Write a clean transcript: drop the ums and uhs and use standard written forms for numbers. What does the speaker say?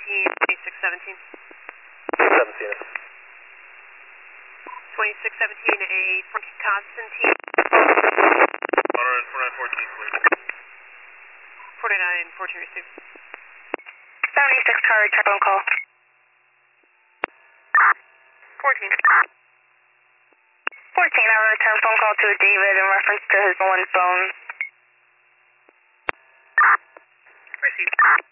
2617. 17. 2617, a Constantine. 4914, please. 4914 received. 76 car, return phone call. 14. 14, I will return phone call to David in reference to his one phone. Received.